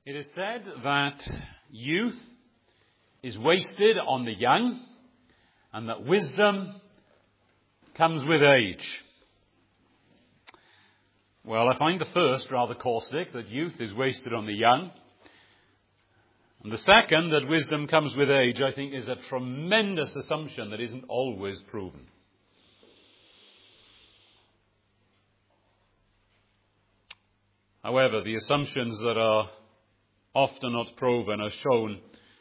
It is said that youth is wasted on the young and that wisdom comes with age. Well, I find the first rather caustic, that youth is wasted on the young. And the second, that wisdom comes with age, I think is a tremendous assumption that isn't always proven. However, the assumptions that are often not proven are shown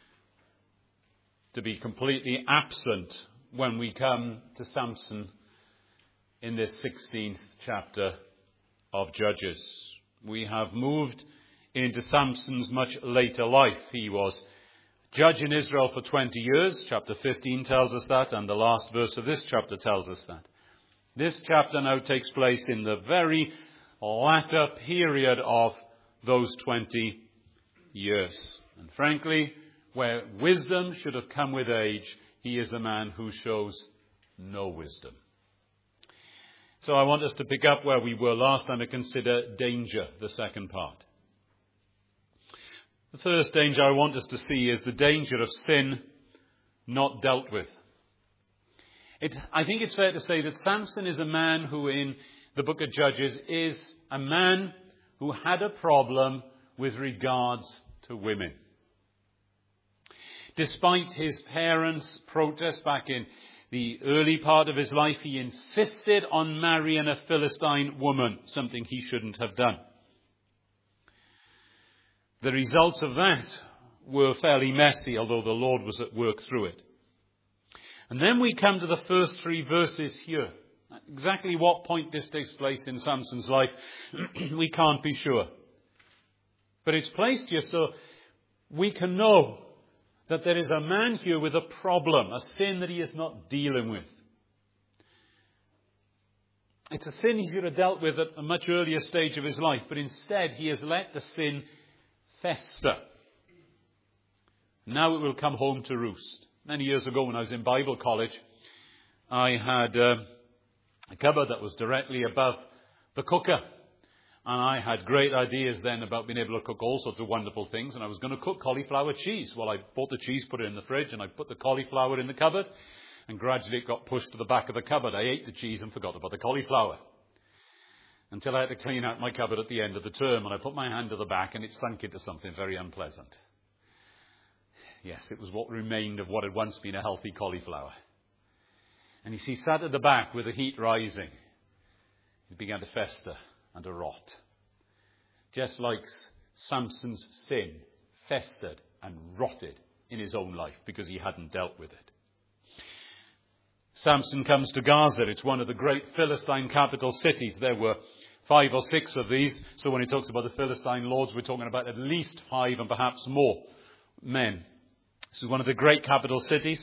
to be completely absent when we come to Samson in this 16th chapter of Judges. We have moved into Samson's much later life. He was judge in Israel for 20 years. Chapter 15 tells us that, and the last verse of this chapter tells us that. This chapter now takes place in the very latter period of those 20 years. And frankly, where wisdom should have come with age, he is a man who shows no wisdom. So I want us to pick up where we were last time and consider danger, the second part. The first danger I want us to see is the danger of sin not dealt with. I think it's fair to say that Samson is a man who in the book of Judges is a man who had a problem with regards to women. Despite his parents' protest back in the early part of his life, he insisted on marrying a Philistine woman, something he shouldn't have done. The results of that were fairly messy, although the Lord was at work through it. And then we come to the first 3 verses here. Exactly what point this takes place in Samson's life, we can't be sure. But it's placed here so we can know that there is a man here with a problem, a sin that he is not dealing with. It's a sin he should have dealt with at a much earlier stage of his life, but instead he has let the sin fester. Now it will come home to roost. Many years ago when I was in Bible college, I had a cupboard that was directly above the cooker. And I had great ideas then about being able to cook all sorts of wonderful things. And I was going to cook cauliflower cheese. Well, I bought the cheese, put it in the fridge, and I put the cauliflower in the cupboard. And gradually it got pushed to the back of the cupboard. I ate the cheese and forgot about the cauliflower. Until I had to clean out my cupboard at the end of the term. And I put my hand to the back and it sunk into something very unpleasant. Yes, it was what remained of what had once been a healthy cauliflower. And you see, sat at the back with the heat rising, it began to fester and to rot. Just like Samson's sin festered and rotted in his own life because he hadn't dealt with it. Samson comes to Gaza. It's one of the great Philistine capital cities. There were 5 or 6 of these. So when he talks about the Philistine lords, we're talking about at least 5 and perhaps more men. This is one of the great capital cities.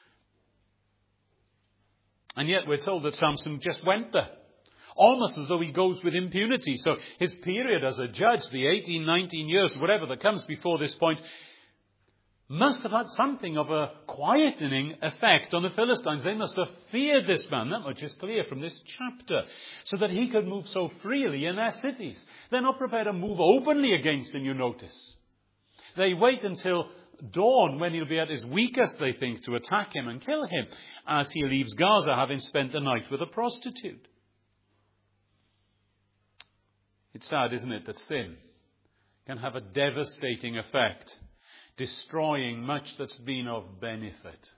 And yet we're told that Samson just went there. Almost as though he goes with impunity. So his period as a judge, the 18, 19 years, whatever that comes before this point, must have had something of a quietening effect on the Philistines. They must have feared this man. That much is clear from this chapter. So that he could move so freely in their cities. They're not prepared to move openly against him, you notice. They wait until dawn, when he'll be at his weakest, they think, to attack him and kill him, as he leaves Gaza, having spent the night with a prostitute. It's sad, isn't it, that sin can have a devastating effect, destroying much that's been of benefit.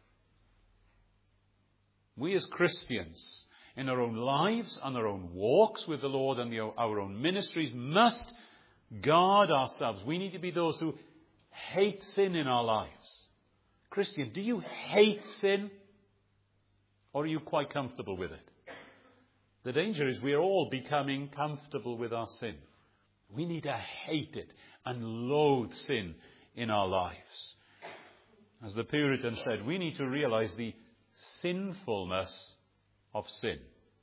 We as Christians, in our own lives and our own walks with the Lord and our own ministries, must guard ourselves. We need to be those who hate sin in our lives. Christian, do you hate sin? Or are you quite comfortable with it? The danger is we're all becoming comfortable with our sin. We need to hate it and loathe sin in our lives. As the Puritan said, we need to realize the sinfulness of sin.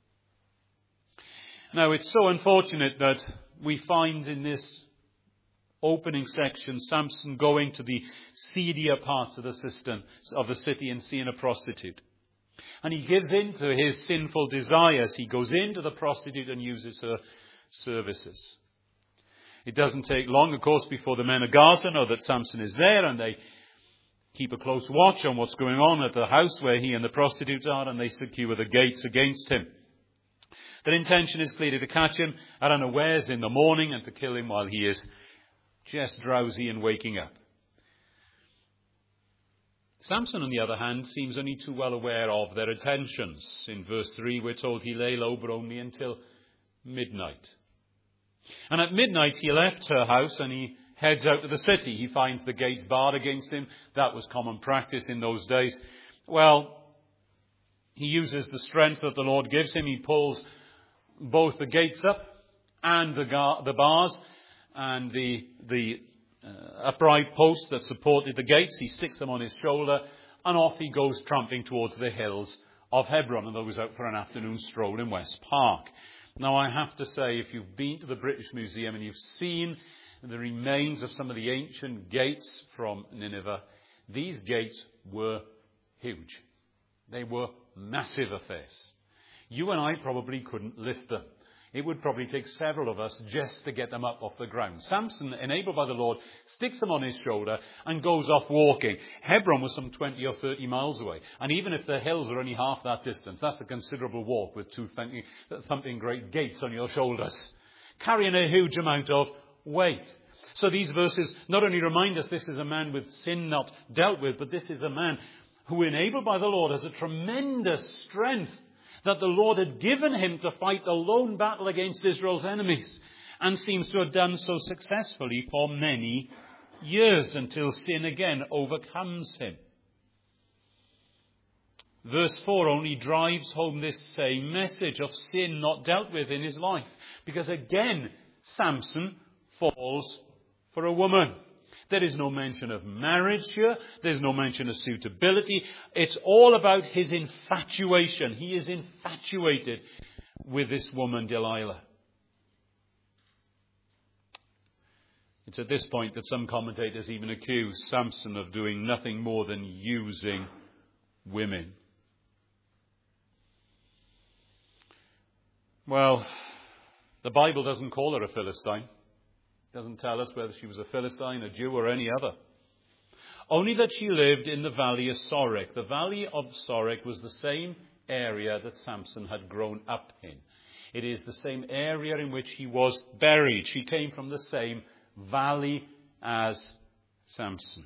Now, it's so unfortunate that we find in this opening section Samson going to the seedier parts of the city and seeing a prostitute. And he gives in to his sinful desires. He goes into the prostitute and uses her services. It doesn't take long, of course, before the men of Gaza know that Samson is there, and they keep a close watch on what's going on at the house where he and the prostitutes are, and they secure the gates against him. Their intention is clearly to catch him at unawares in the morning and to kill him while he is just drowsy and waking up. Samson, on the other hand, seems only too well aware of their intentions. In verse 3, we're told he lay low but only until midnight. And at midnight he left her house and he heads out to the city. He finds the gates barred against him. That was common practice in those days. Well, he uses the strength that the Lord gives him. He pulls both the gates up and the bars and the upright posts that supported the gates. He sticks them on his shoulder and off he goes tramping towards the hills of Hebron, and goes out for an afternoon stroll in West Park. Now, I have to say, if you've been to the British Museum and you've seen the remains of some of the ancient gates from Nineveh, these gates were huge. They were massive affairs. You and I probably couldn't lift them. It would probably take several of us just to get them up off the ground. Samson, enabled by the Lord, sticks them on his shoulder and goes off walking. Hebron was some 20 or 30 miles away. And even if the hills are only half that distance, that's a considerable walk with two thumping great gates on your shoulders, carrying a huge amount of weight. So these verses not only remind us this is a man with sin not dealt with, but this is a man who, enabled by the Lord, has a tremendous strength that the Lord had given him to fight the lone battle against Israel's enemies, and seems to have done so successfully for many years until sin again overcomes him. Verse 4 only drives home this same message of sin not dealt with in his life, because again Samson falls for a woman. There is no mention of marriage here. There's no mention of suitability. It's all about his infatuation. He is infatuated with this woman, Delilah. It's at this point that some commentators even accuse Samson of doing nothing more than using women. Well, the Bible doesn't call her a Philistine. Doesn't tell us whether she was a Philistine, a Jew, or any other. Only that she lived in the valley of Sorek. The valley of Sorek was the same area that Samson had grown up in. It is the same area in which he was buried. She came from the same valley as Samson.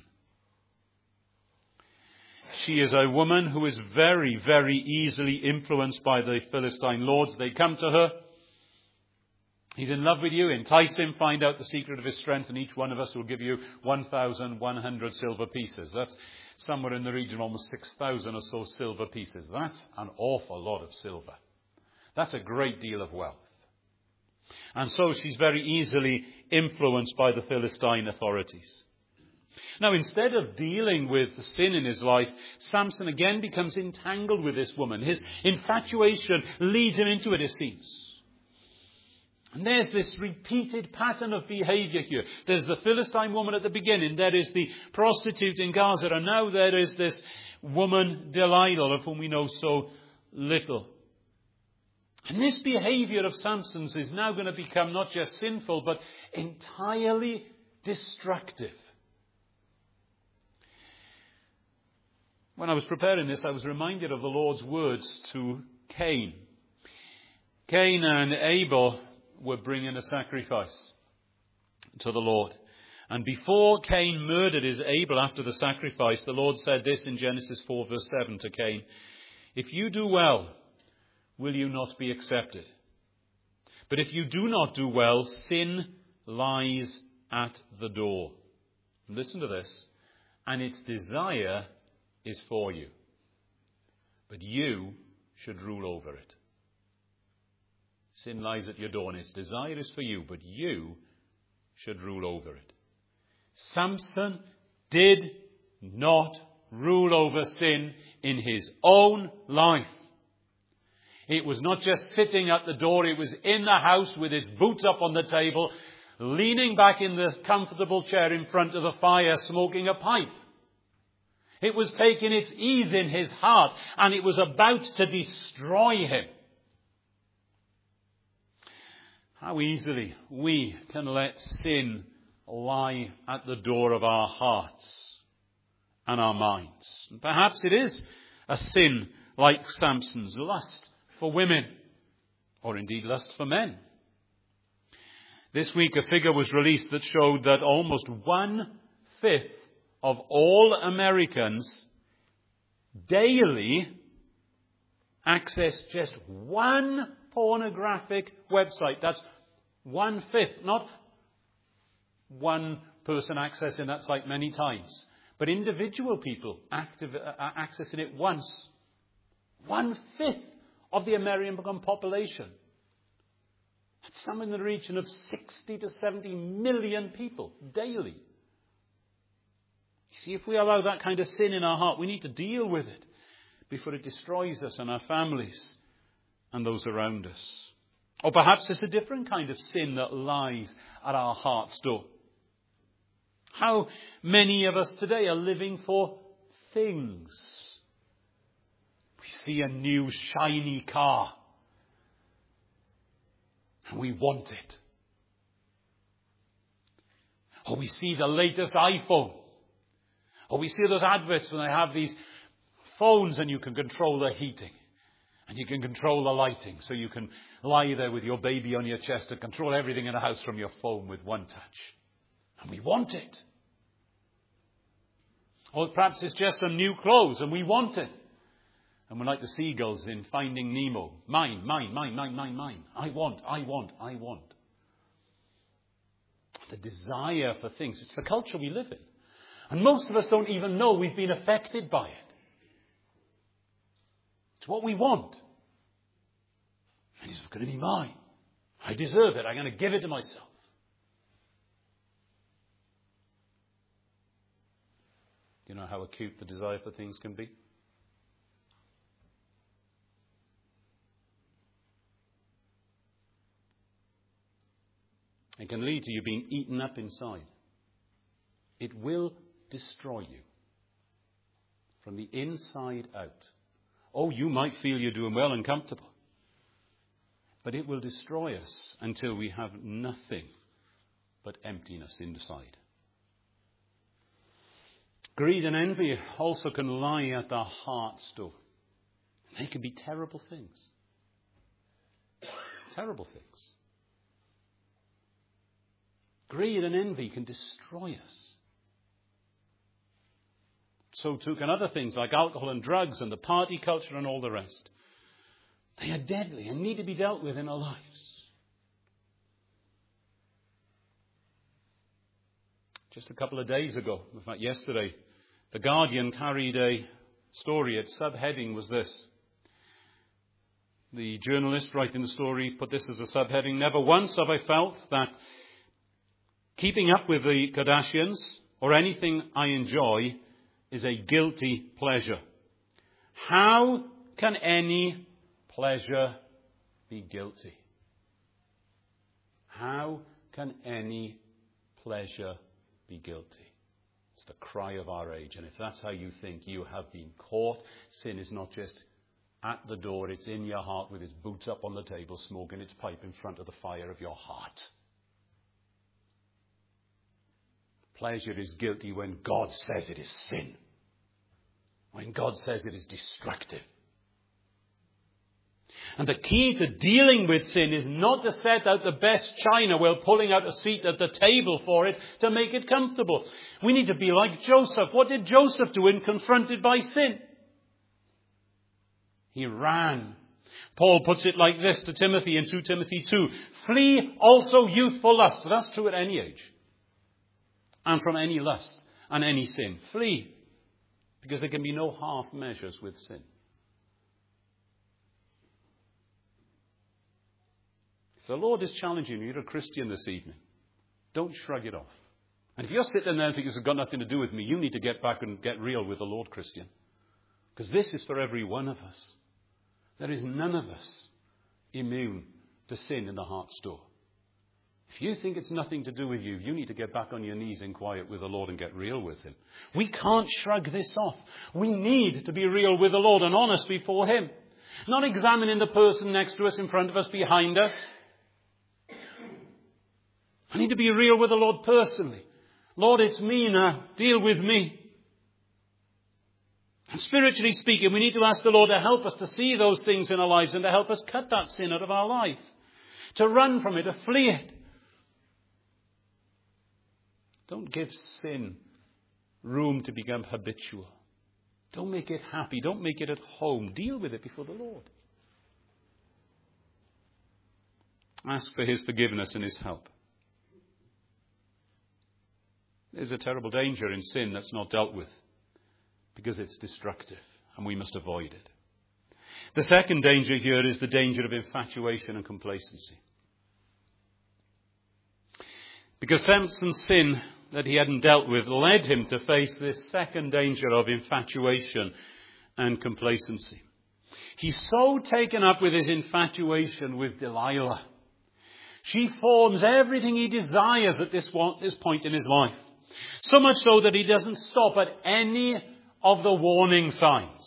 She is a woman who is very, very easily influenced by the Philistine lords. They come to her. He's in love with you. Entice him. Find out the secret of his strength, and each one of us will give you 1,100 silver pieces. That's somewhere in the region of almost 6,000 or so silver pieces. That's an awful lot of silver. That's a great deal of wealth. And so she's very easily influenced by the Philistine authorities. Now, instead of dealing with the sin in his life, Samson again becomes entangled with this woman. His infatuation leads him into it, it seems. And there's this repeated pattern of behavior here. There's the Philistine woman at the beginning. There is the prostitute in Gaza. And now there is this woman, Delilah, of whom we know so little. And this behavior of Samson's is now going to become not just sinful, but entirely destructive. When I was preparing this, I was reminded of the Lord's words to Cain. Cain and Abel were bringing a sacrifice to the Lord. And before Cain murdered his Abel after the sacrifice, the Lord said this in Genesis 4 verse 7 to Cain: "If you do well, will you not be accepted? But if you do not do well, sin lies at the door." Listen to this. "And its desire is for you, but you should rule over it." Sin lies at your door, and its desire is for you, but you should rule over it. Samson did not rule over sin in his own life. It was not just sitting at the door, it was in the house with his boots up on the table, leaning back in the comfortable chair in front of the fire, smoking a pipe. It was taking its ease in his heart, and it was about to destroy him. how easily we can let sin lie at the door of our hearts and our minds. And perhaps it is a sin like Samson's, lust for women, or indeed lust for men. This week a figure was released that showed that almost 1/5 of all Americans daily access just one pornographic website. That's 1/5, not one person accessing that site many times, but individual people accessing it once. 1/5 of the American population. That's somewhere in the region of 60 to 70 million people daily. You see, if we allow that kind of sin in our heart, we need to deal with it before it destroys us and our families and those around us. Or perhaps it's a different kind of sin that lies at our heart's door. How many of us today are living for things? We see a new shiny car and we want it. Or we see the latest iPhone. Or we see those adverts when they have these phones and you can control the heating. And you can control the lighting. So you can lie there with your baby on your chest and control everything in the house from your phone with one touch. And we want it. Or perhaps it's just some new clothes and we want it. And we're like the seagulls in Finding Nemo. Mine, mine, mine, mine, mine, mine. I want, I want, I want. The desire for things. It's the culture we live in. And most of us don't even know we've been affected by it. It's what we want. And it's going to be mine. I deserve it. I'm going to give it to myself. Do you know how acute the desire for things can be? It can lead to you being eaten up inside. It will destroy you from the inside out. Oh, you might feel you're doing well and comfortable, but it will destroy us until we have nothing but emptiness inside. Greed and envy also can lie at the heart's door. They can be terrible things. Terrible things. Greed and envy can destroy us. So too can other things like alcohol and drugs and the party culture and all the rest. They are deadly and need to be dealt with in our lives. Just a couple of days ago, in fact yesterday, The Guardian carried a story. Its subheading was this. The journalist writing the story put this as a subheading: "Never once have I felt that keeping up with the Kardashians or anything I enjoy is a guilty pleasure. How can any pleasure be guilty?" How can any pleasure be guilty? It's the cry of our age. And if that's how you think, you have been caught. Sin is not just at the door, it's in your heart with its boots up on the table, smoking its pipe in front of the fire of your heart. Pleasure is guilty when God says it is sin. When God says it is destructive. And the key to dealing with sin is not to set out the best china while pulling out a seat at the table for it to make it comfortable. We need to be like Joseph. What did Joseph do when confronted by sin? He ran. Paul puts it like this to Timothy in 2 Timothy 2. "Flee also youthful lust." So that's true at any age. And from any lust and any sin. Flee. Because there can be no half measures with sin. If the Lord is challenging you, you're a Christian this evening, don't shrug it off. And if you're sitting there and think it's got nothing to do with me, you need to get back and get real with the Lord, Christian. Because this is for every one of us. There is none of us immune to sin in the heart's door. If you think it's nothing to do with you, you need to get back on your knees in quiet with the Lord and get real with Him. We can't shrug this off. We need to be real with the Lord and honest before Him. Not examining the person next to us, in front of us, behind us. I need to be real with the Lord personally. Lord, it's me now. Deal with me. And spiritually speaking, we need to ask the Lord to help us to see those things in our lives and to help us cut that sin out of our life. To run from it, to flee it. Don't give sin room to become habitual. Don't make it happy. Don't make it at home. Deal with it before the Lord. Ask for his forgiveness and his help. There's a terrible danger in sin that's not dealt with, because it's destructive and we must avoid it. The second danger here is the danger of infatuation and complacency. Because Samson's sin that he hadn't dealt with led him to face this second danger of infatuation and complacency. He's so taken up with his infatuation with Delilah. She forms everything he desires at this point in his life. So much so that he doesn't stop at any of the warning signs.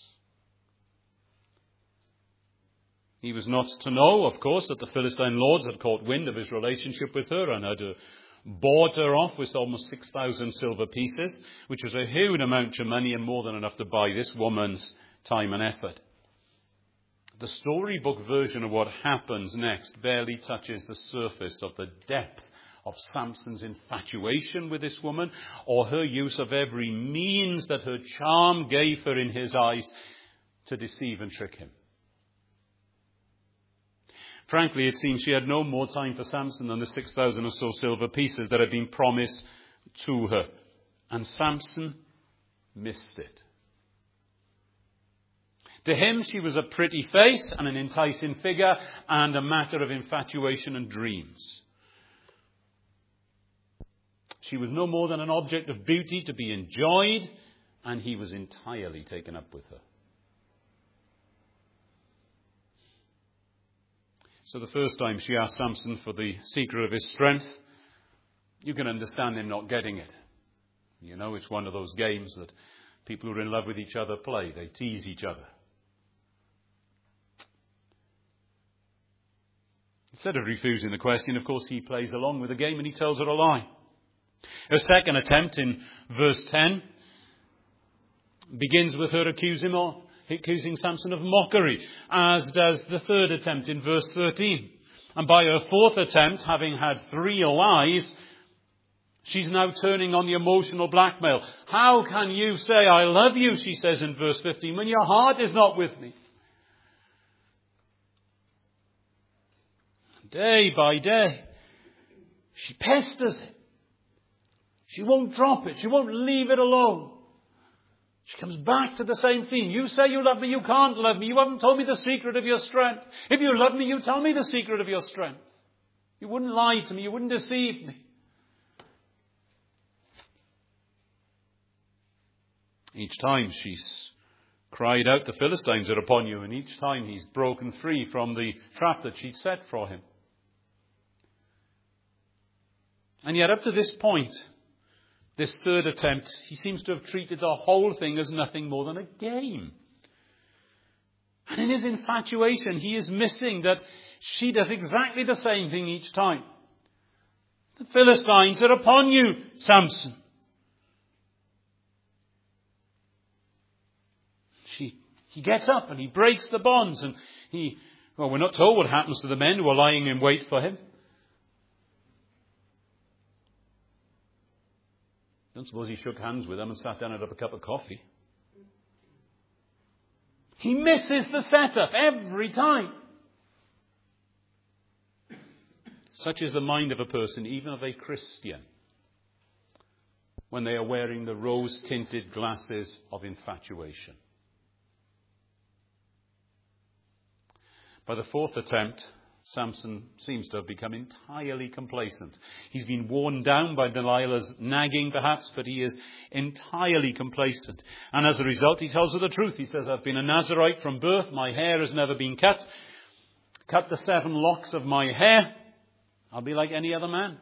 He was not to know, of course, that the Philistine lords had caught wind of his relationship with her and had bought her off with almost 6,000 silver pieces, which was a huge amount of money and more than enough to buy this woman's time and effort. The storybook version of what happens next barely touches the surface of the depth of Samson's infatuation with this woman, or her use of every means that her charm gave her in his eyes to deceive and trick him. Frankly, it seems she had no more time for Samson than the 6,000 or so silver pieces that had been promised to her. And Samson missed it. To him, she was a pretty face and an enticing figure and a matter of infatuation and dreams. She was no more than an object of beauty to be enjoyed, and he was entirely taken up with her. So the first time she asked Samson for the secret of his strength, you can understand him not getting it. You know, it's one of those games that people who are in love with each other play. They tease each other. Instead of refusing the question, of course, he plays along with the game and he tells her a lie. Her second attempt in verse 10 begins with her accusing Samson of mockery, as does the third attempt in verse 13. And by her fourth attempt, having had 3 lies, she's now turning on the emotional blackmail. How can you say, I love you, she says in verse 15, when your heart is not with me? Day by day, she pesters him. She won't drop it. She won't leave it alone. She comes back to the same theme. You say you love me, you can't love me. You haven't told me the secret of your strength. If you love me, you tell me the secret of your strength. You wouldn't lie to me. You wouldn't deceive me. Each time she's cried out, the Philistines are upon you. And each time he's broken free from the trap that she'd set for him. And yet up to this point, this third attempt, he seems to have treated the whole thing as nothing more than a game. And in his infatuation, he is missing that she does exactly the same thing each time. The Philistines are upon you, Samson. He gets up and he breaks the bonds and we're not told what happens to the men who are lying in wait for him. I don't suppose he shook hands with them and sat down and had a cup of coffee. He misses the setup every time. Such is the mind of a person, even of a Christian, when they are wearing the rose-tinted glasses of infatuation. By the fourth attempt, Samson seems to have become entirely complacent. He's been worn down by Delilah's nagging, perhaps, but he is entirely complacent. And as a result, he tells her the truth. He says, I've been a Nazirite from birth. My hair has never been cut. Cut the 7 locks of my hair. I'll be like any other man.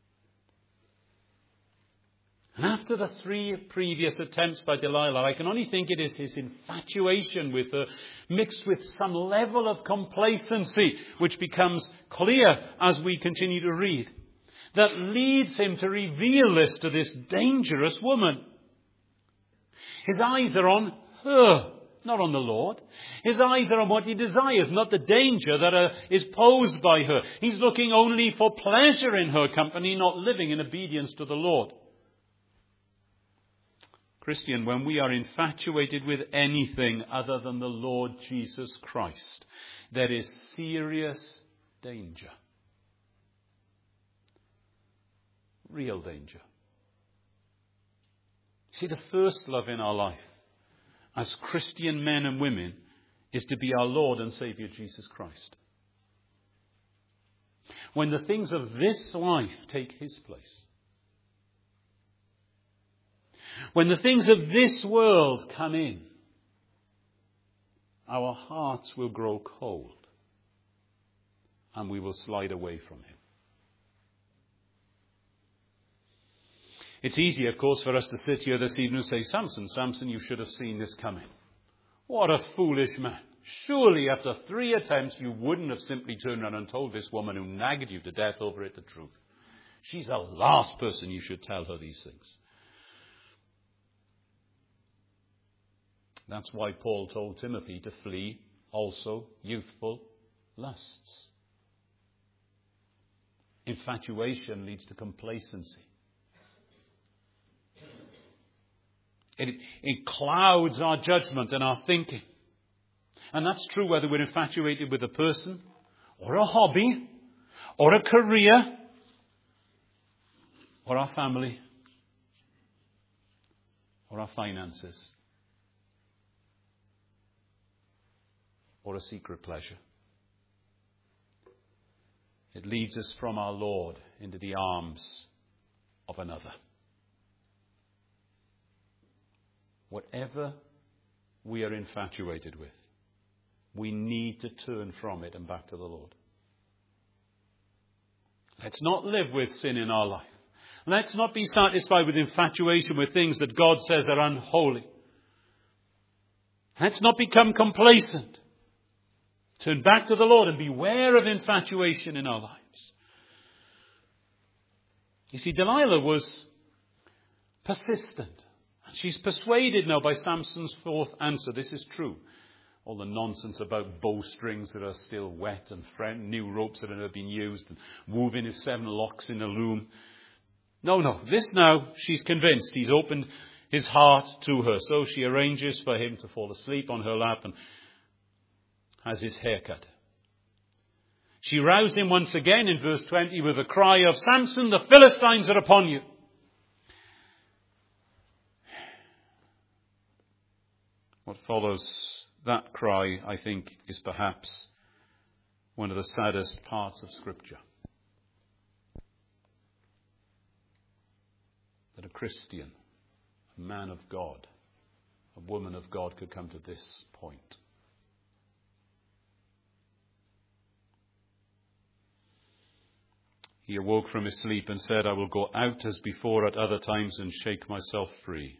And after the 3 previous attempts by Delilah, I can only think it is his infatuation with her mixed with some level of complacency, which becomes clear as we continue to read. that leads him to reveal this to this dangerous woman. His eyes are on her, not on the Lord. His eyes are on what he desires, not the danger that is posed by her. He's looking only for pleasure in her company, not living in obedience to the Lord. Christian, when we are infatuated with anything other than the Lord Jesus Christ, there is serious danger. Real danger. See, the first love in our life as Christian men and women is to be our Lord and Saviour Jesus Christ. When the things of this life take his place, when the things of this world come in, our hearts will grow cold and we will slide away from him. It's easy, of course, for us to sit here this evening and say, Samson, you should have seen this coming. What a foolish man. Surely after 3 attempts you wouldn't have simply turned around and told this woman who nagged you to death over it the truth. She's the last person you should tell her these things. That's why Paul told Timothy to flee also youthful lusts. Infatuation leads to complacency. It clouds our judgment and our thinking. And that's true whether we're infatuated with a person or a hobby or a career or our family or our finances or a secret pleasure. It leads us from our Lord into the arms of another. Whatever we are infatuated with, we need to turn from it and back to the Lord. Let's not live with sin in our life. Let's not be satisfied with infatuation with things that God says are unholy. Let's not become complacent. Turn back to the Lord and beware of infatuation in our lives. You see, Delilah was persistent. She's persuaded now by Samson's fourth answer. This is true. All the nonsense about bowstrings that are still wet and new ropes that have been used and woven his 7 locks in a loom. No. This now, she's convinced. He's opened his heart to her. So she arranges for him to fall asleep on her lap and has his hair cut. She roused him once again in verse 20 with a cry of, Samson, the Philistines are upon you. What follows that cry, I think, is perhaps one of the saddest parts of Scripture. That a Christian, a man of God, a woman of God could come to this point. He awoke from his sleep and said, I will go out as before at other times and shake myself free.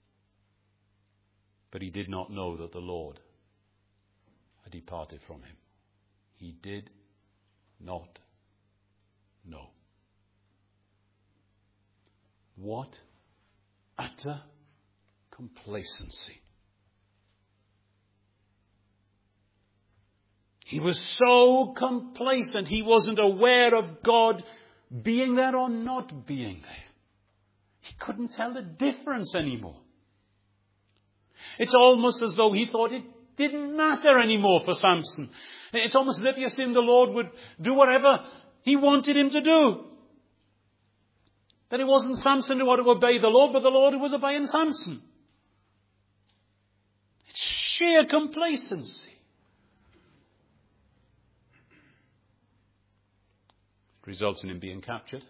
But he did not know that the Lord had departed from him. He did not know. What utter complacency. He was so complacent, he wasn't aware of God being there or not being there. He couldn't tell the difference anymore. It's almost as though he thought it didn't matter anymore for Samson. It's almost as if he assumed the Lord would do whatever he wanted him to do. That it wasn't Samson who had to obey the Lord, but the Lord who was obeying Samson. It's sheer complacency. It results in him being captured.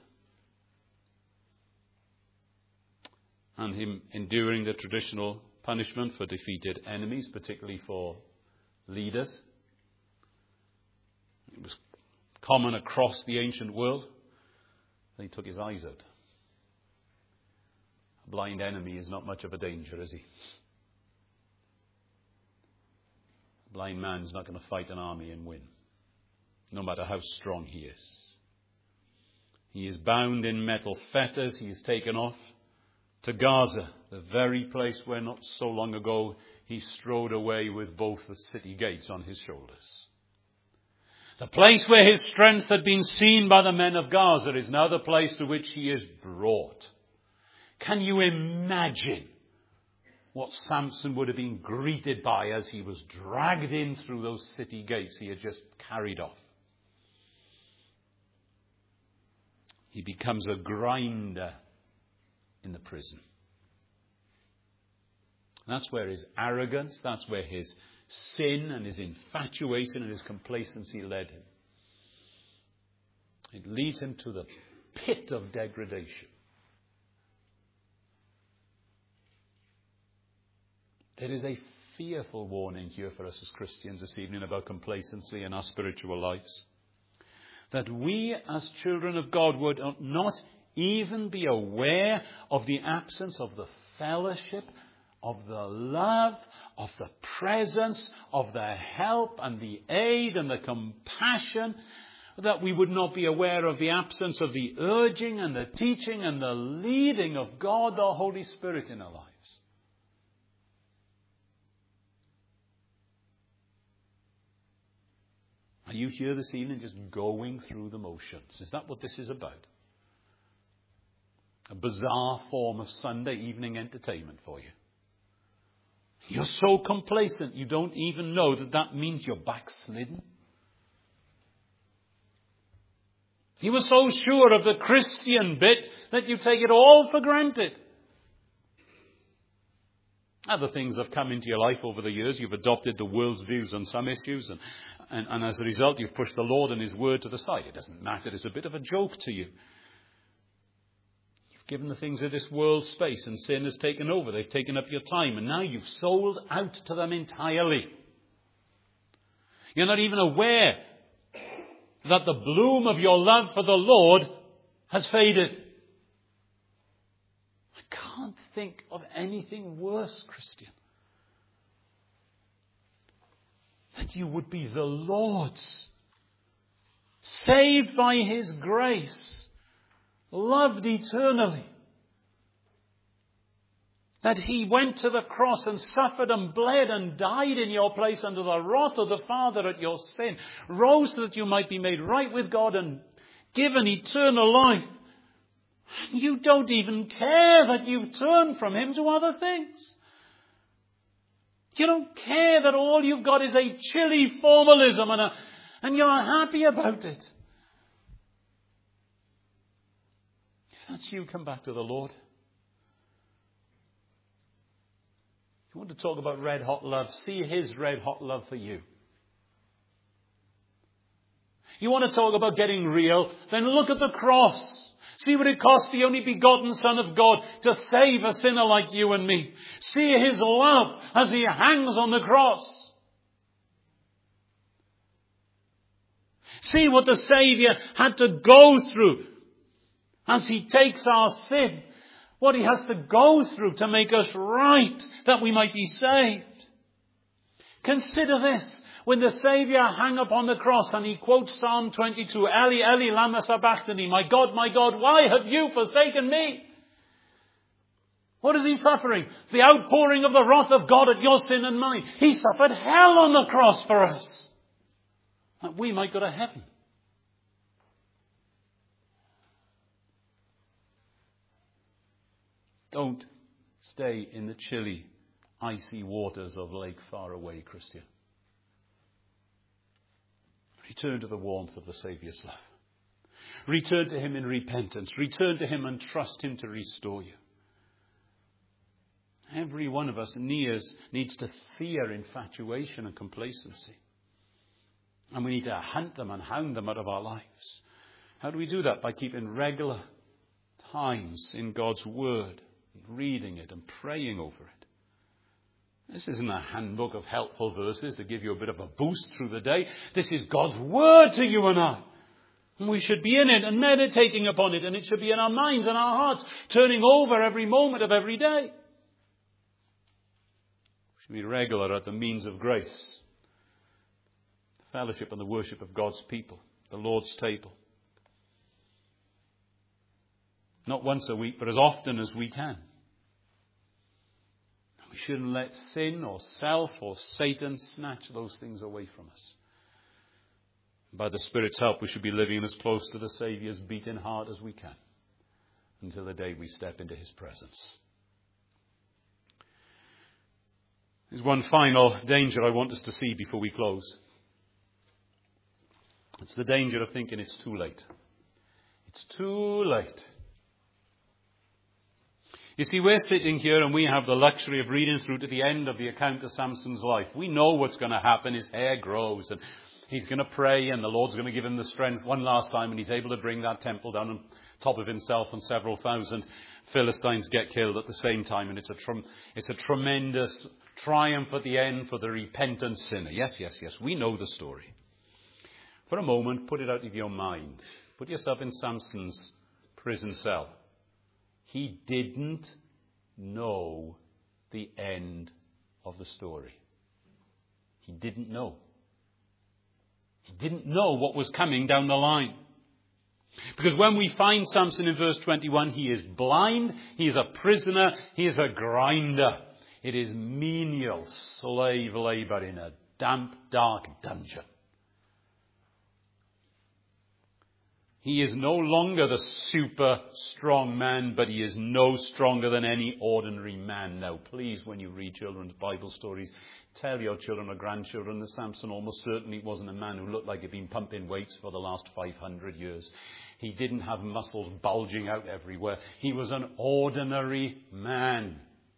And him enduring the traditional punishment for defeated enemies, particularly for leaders. It was common across the ancient world. He took his eyes out. A blind enemy is not much of a danger, is he? A blind man's not going to fight an army and win, no matter how strong he is. He is bound in metal fetters. He is taken off to Gaza, the very place where not so long ago he strode away with both the city gates on his shoulders. The place where his strength had been seen by the men of Gaza is now the place to which he is brought. Can you imagine what Samson would have been greeted by as he was dragged in through those city gates he had just carried off? He becomes a grinder in the prison. That's where his arrogance, that's where his sin and his infatuation and his complacency led him. It leads him to the pit of degradation. There is a fearful warning here for us as Christians this evening about complacency in our spiritual lives. That we as children of God would not even be aware of the absence of the fellowship, of the love, of the presence, of the help and the aid and the compassion, that we would not be aware of the absence of the urging and the teaching and the leading of God, the Holy Spirit, in our lives. Are you here this evening just going through the motions? Is that what this is about? A bizarre form of Sunday evening entertainment for you. You're so complacent you don't even know that means you're backslidden. You were so sure of the Christian bit that you take it all for granted. Other things have come into your life over the years. You've adopted the world's views on some issues, and as a result you've pushed the Lord and His Word to the side. It doesn't matter. It's a bit of a joke to you. You've given the things of this world space, and sin has taken over. They've taken up your time, and now you've sold out to them entirely. You're not even aware that the bloom of your love for the Lord has faded. I can't think of anything worse, Christian. That you would be the Lord's, saved by His grace, loved eternally. That He went to the cross and suffered and bled and died in your place under the wrath of the Father at your sin, rose so that you might be made right with God and given eternal life. You don't even care that you've turned from Him to other things. You don't care that all you've got is a chilly formalism and you're happy about it. If that's you, come back to the Lord. If you want to talk about red hot love, see His red hot love for you. You want to talk about getting real, then look at the cross. See what it cost the only begotten Son of God to save a sinner like you and me. See His love as He hangs on the cross. See what the Saviour had to go through as He takes our sin. What He has to go through to make us right, that we might be saved. Consider this. When the Saviour hung upon the cross and He quotes Psalm 22, Eli, Eli, lama sabachthani, my God, why have you forsaken me? What is He suffering? The outpouring of the wrath of God at your sin and mine. He suffered hell on the cross for us, that we might go to heaven. Don't stay in the chilly, icy waters of Lake Faraway, Christian. Return to the warmth of the Saviour's love. Return to Him in repentance. Return to Him and trust Him to restore you. Every one of us needs to fear infatuation and complacency. And we need to hunt them and hound them out of our lives. How do we do that? By keeping regular times in God's Word, reading it and praying over it. This isn't a handbook of helpful verses to give you a bit of a boost through the day. This is God's Word to you and I. And we should be in it and meditating upon it. And it should be in our minds and our hearts, turning over every moment of every day. We should be regular at the means of grace. The fellowship and the worship of God's people. The Lord's table. Not once a week, but as often as we can. We shouldn't let sin or self or Satan snatch those things away from us. By the Spirit's help, we should be living as close to the Saviour's beating heart as we can until the day we step into his presence. There's one final danger I want us to see before we close. It's the danger of thinking it's too late. It's too late. You see, we're sitting here and we have the luxury of reading through to the end of the account of Samson's life. We know what's going to happen. His hair grows and he's going to pray and the Lord's going to give him the strength one last time, and he's able to bring that temple down on top of himself, and several thousand Philistines get killed at the same time. And it's a tremendous triumph at the end for the repentant sinner. Yes. We know the story. For a moment, put it out of your mind. Put yourself in Samson's prison cell. He didn't know the end of the story. He didn't know. He didn't know what was coming down the line. Because when we find Samson in verse 21, he is blind, he is a prisoner, he is a grinder. It is menial slave labor in a damp, dark dungeon. He is no longer the super strong man, but he is no stronger than any ordinary man. Now, please, when you read children's Bible stories, tell your children or grandchildren that Samson almost certainly wasn't a man who looked like he'd been pumping weights for the last 500 years. He didn't have muscles bulging out everywhere. He was an ordinary man.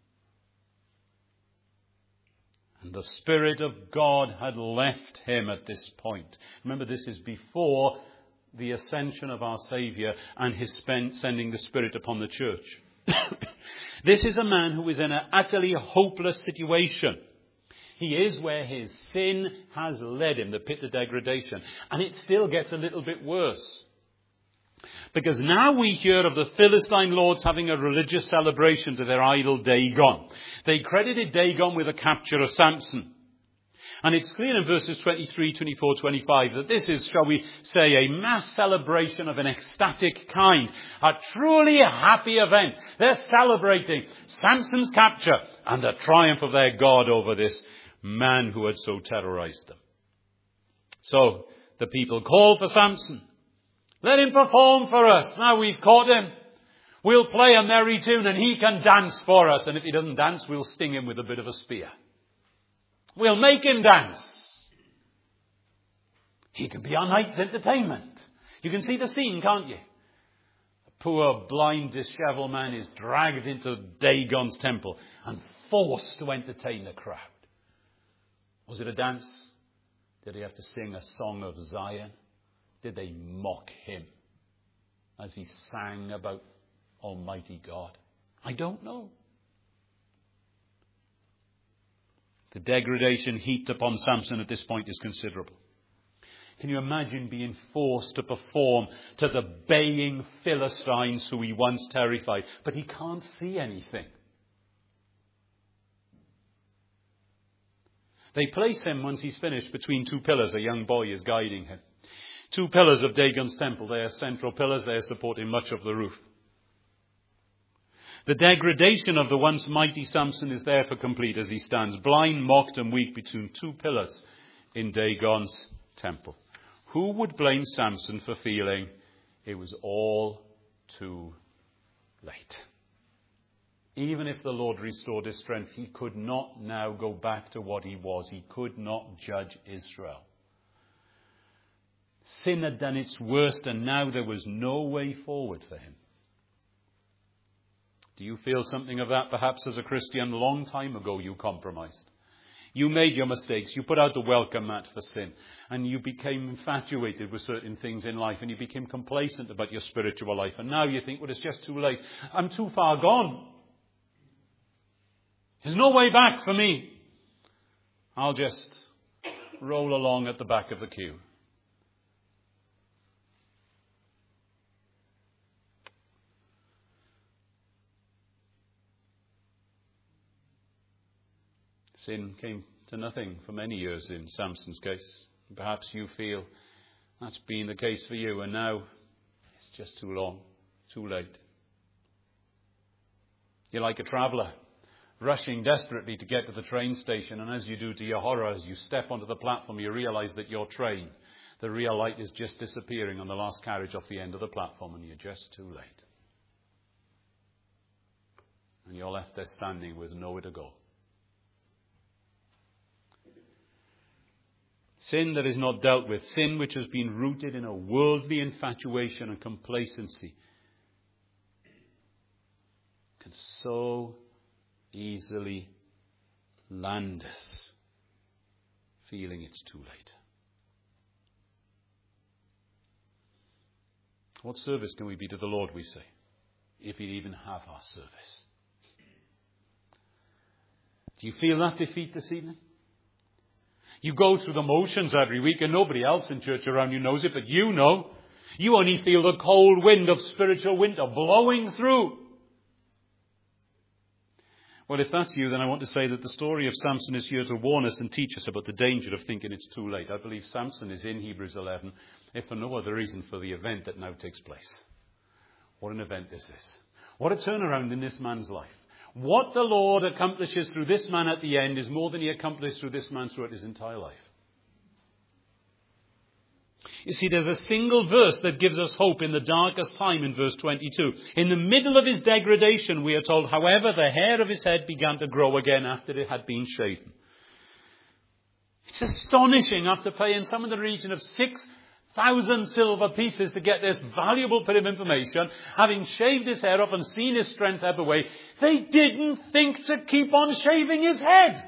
And the Spirit of God had left him at this point. Remember, this is before the ascension of our Saviour and his sending the Spirit upon the church. This is a man who is in an utterly hopeless situation. He is where his sin has led him, the pit of degradation. And it still gets a little bit worse. Because now we hear of the Philistine lords having a religious celebration to their idol Dagon. They credited Dagon with the capture of Samson. And it's clear in verses 23, 24, 25 that this is, shall we say, a mass celebration of an ecstatic kind. A truly happy event. They're celebrating Samson's capture and the triumph of their God over this man who had so terrorized them. So the people call for Samson. Let him perform for us. Now we've caught him. We'll play a merry tune and he can dance for us. And if he doesn't dance, we'll sting him with a bit of a spear. We'll make him dance. He can be our night's entertainment. You can see the scene, can't you? The poor, blind, disheveled man is dragged into Dagon's temple and forced to entertain the crowd. Was it a dance? Did he have to sing a song of Zion? Did they mock him as he sang about Almighty God? I don't know. The degradation heaped upon Samson at this point is considerable. Can you imagine being forced to perform to the baying Philistines who he once terrified? But he can't see anything. They place him, once he's finished, between two pillars. A young boy is guiding him. Two pillars of Dagon's temple. They are central pillars. They are supporting much of the roof. The degradation of the once mighty Samson is therefore complete as he stands blind, mocked and weak between two pillars in Dagon's temple. Who would blame Samson for feeling it was all too late? Even if the Lord restored his strength, he could not now go back to what he was. He could not judge Israel. Sin had done its worst and now there was no way forward for him. Do you feel something of that perhaps as a Christian? A long time ago you compromised. You made your mistakes. You put out the welcome mat for sin. And you became infatuated with certain things in life. And you became complacent about your spiritual life. And now you think, well, it's just too late. I'm too far gone. There's no way back for me. I'll just roll along at the back of the queue. Sin came to nothing for many years in Samson's case. Perhaps you feel that's been the case for you, and now it's just too long, too late. You're like a traveller, rushing desperately to get to the train station, and as you do, to your horror, as you step onto the platform, you realise that your train, the real light, is just disappearing on the last carriage off the end of the platform, and you're just too late. And you're left there standing with nowhere to go. Sin that is not dealt with, sin which has been rooted in a worldly infatuation and complacency, can so easily land us feeling it's too late. What service can we be to the Lord, we say, if He'd even have our service? Do you feel that defeat this evening? You go through the motions every week and nobody else in church around you knows it, but you know. You only feel the cold wind of spiritual winter blowing through. Well, if that's you, then I want to say that the story of Samson is here to warn us and teach us about the danger of thinking it's too late. I believe Samson is in Hebrews 11, if for no other reason, for the event that now takes place. What an event this is. What a turnaround in this man's life. What the Lord accomplishes through this man at the end is more than He accomplished through this man throughout his entire life. You see, there's a single verse that gives us hope in the darkest time in verse 22. In the middle of his degradation, we are told, however, the hair of his head began to grow again after it had been shaven. It's astonishing, after paying some in the region of 6,000 silver pieces to get this valuable bit of information, having shaved his hair off and seen his strength ebb away, they didn't think to keep on shaving his head.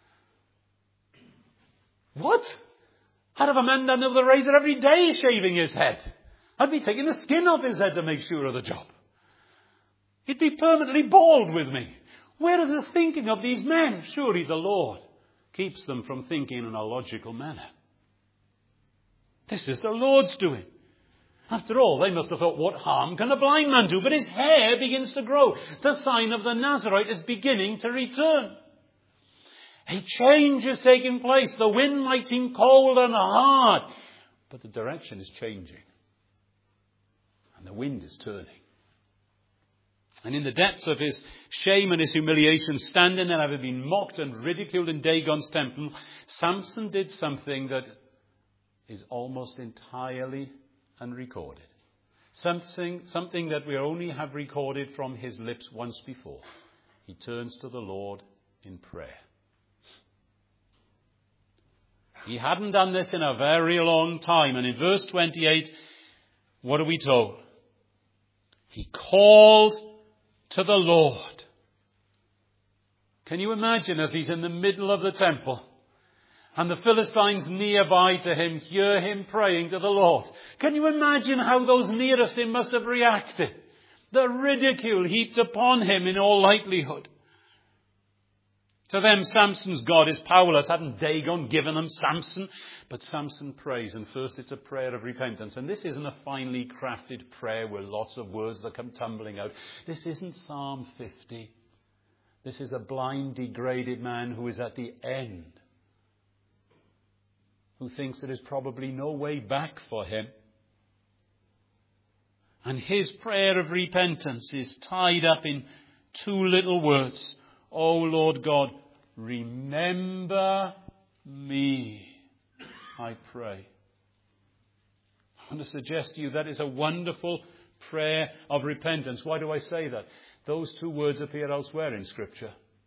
What? I'd have a man down with a razor every day shaving his head. I'd be taking the skin off his head to make sure of the job. He'd be permanently bald with me. Where is the thinking of these men? Surely the Lord keeps them from thinking in a logical manner. This is the Lord's doing. After all, they must have thought, what harm can a blind man do? But his hair begins to grow. The sign of the Nazarite is beginning to return. A change is taking place. The wind might seem cold and hard, but the direction is changing. And the wind is turning. And in the depths of his shame and his humiliation, standing there having been mocked and ridiculed in Dagon's temple, Samson did something that is almost entirely unrecorded. Something that we only have recorded from his lips once before. He turns to the Lord in prayer. He hadn't done this in a very long time. And in verse 28, what are we told? He called to the Lord. Can you imagine, as he's in the middle of the temple and the Philistines nearby to him hear him praying to the Lord? Can you imagine how those nearest him must have reacted? The ridicule heaped upon him in all likelihood. To them, Samson's God is powerless. Hadn't Dagon given them Samson? But Samson prays, and first it's a prayer of repentance. And this isn't a finely crafted prayer with lots of words that come tumbling out. This isn't Psalm 50. This is a blind, degraded man who is at the end, who thinks there is probably no way back for him. And his prayer of repentance is tied up in two little words. Oh Lord God, remember me, I pray. I want to suggest to you that is a wonderful prayer of repentance. Why do I say that? Those two words appear elsewhere in Scripture.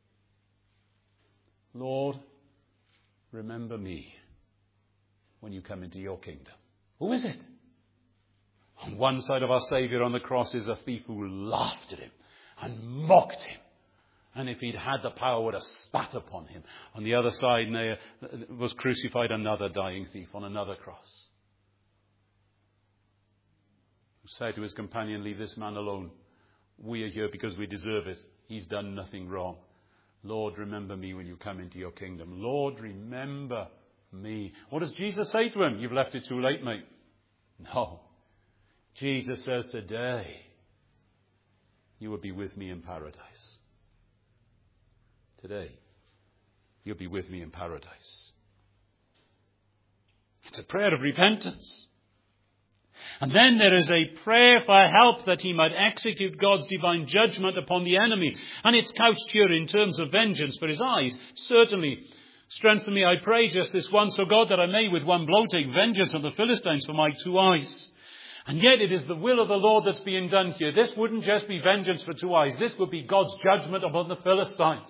Lord, remember me when you come into your kingdom. Who is it? On one side of our Saviour on the cross is a thief who laughed at him and mocked him. And if he'd had the power, would have spat upon him. On the other side was crucified another dying thief on another cross, who said to his companion, leave this man alone. We are here because we deserve it. He's done nothing wrong. Lord, remember me when you come into your kingdom. Lord, remember me. What does Jesus say to him? You've left it too late, mate. No. Jesus says, today you will be with me in paradise. Today, you'll be with me in paradise. It's a prayer of repentance. And then there is a prayer for help that he might execute God's divine judgment upon the enemy. And it's couched here in terms of vengeance for his eyes. Certainly, strengthen me, I pray, just this once, O God, that I may with one blow take vengeance on the Philistines for my 2 eyes. And yet it is the will of the Lord that's being done here. This wouldn't just be vengeance for 2 eyes. This would be God's judgment upon the Philistines.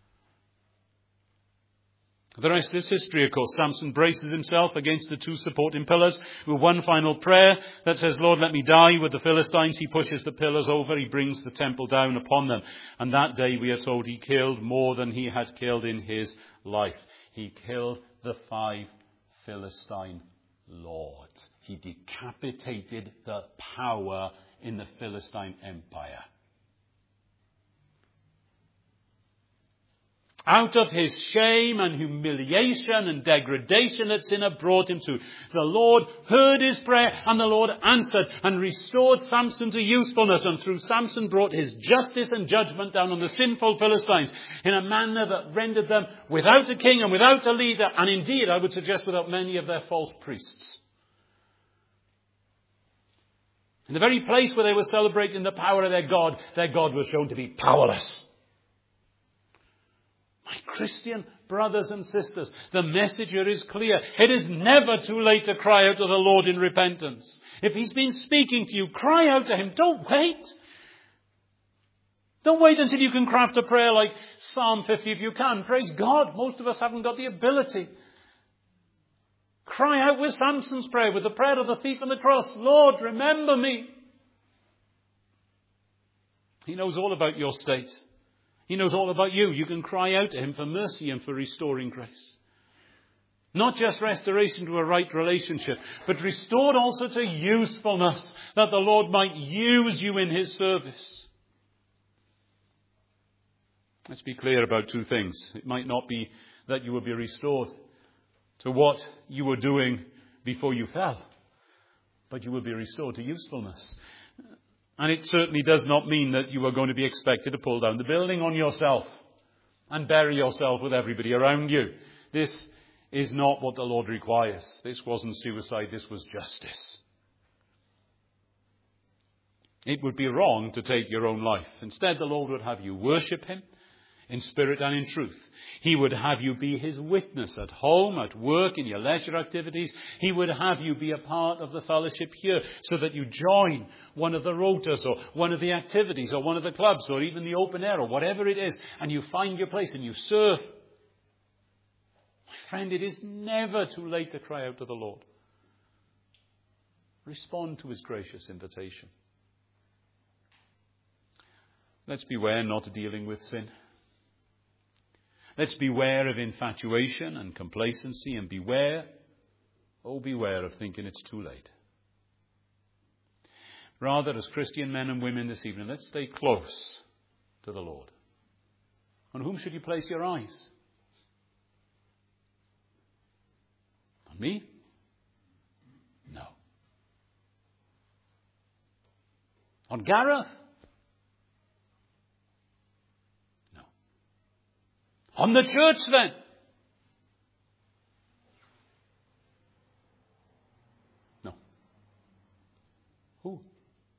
The rest is history, of course. Samson braces himself against the 2 supporting pillars with one final prayer that says, Lord, let me die with the Philistines. He pushes the pillars over. He brings the temple down upon them. And that day, we are told, he killed more than he had killed in his life. He killed the 5 Philistine lords. He decapitated the power in the Philistine Empire. Out of his shame and humiliation and degradation that sin had brought him to, the Lord heard his prayer and the Lord answered and restored Samson to usefulness, and through Samson brought his justice and judgment down on the sinful Philistines in a manner that rendered them without a king and without a leader, and indeed, I would suggest, without many of their false priests. In the very place where they were celebrating the power of their God was shown to be powerless. My Christian brothers and sisters, the message here is clear. It is never too late to cry out to the Lord in repentance. If he's been speaking to you, cry out to him. Don't wait. Don't wait until you can craft a prayer like Psalm 50 if you can. Praise God. Most of us haven't got the ability. Cry out with Samson's prayer, with the prayer of the thief on the cross. Lord, remember me. He knows all about your state. He knows all about you. You can cry out to him for mercy and for restoring grace. Not just restoration to a right relationship, but restored also to usefulness, that the Lord might use you in his service. Let's be clear about 2 things. It might not be that you will be restored to what you were doing before you fell, but you will be restored to usefulness. And it certainly does not mean that you are going to be expected to pull down the building on yourself and bury yourself with everybody around you. This is not what the Lord requires. This wasn't suicide, this was justice. It would be wrong to take your own life. Instead, the Lord would have you worship him in spirit and in truth. He would have you be his witness at home, at work, in your leisure activities. He would have you be a part of the fellowship here so that you join one of the rotas or one of the activities or one of the clubs or even the open air or whatever it is, and you find your place and you serve. My friend, it is never too late to cry out to the Lord. Respond to his gracious invitation. Let's beware not dealing with sin. Let's beware of infatuation and complacency, and beware of thinking it's too late. Rather, as Christian men and women this evening, let's stay close to the Lord. On whom should you place your eyes? On me? No. On Gareth? On the church, then? No. Who?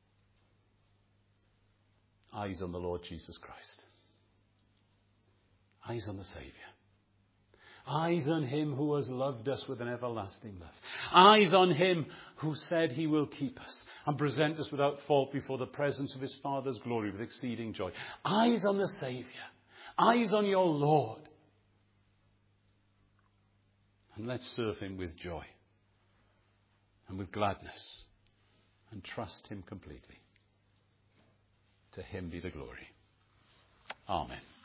Eyes on the Lord Jesus Christ. Eyes on the Saviour. Eyes on him who has loved us with an everlasting love. Eyes on him who said he will keep us and present us without fault before the presence of his Father's glory with exceeding joy. Eyes on the Saviour. Eyes on your Lord. And let's serve him with joy and with gladness and trust him completely. To him be the glory. Amen.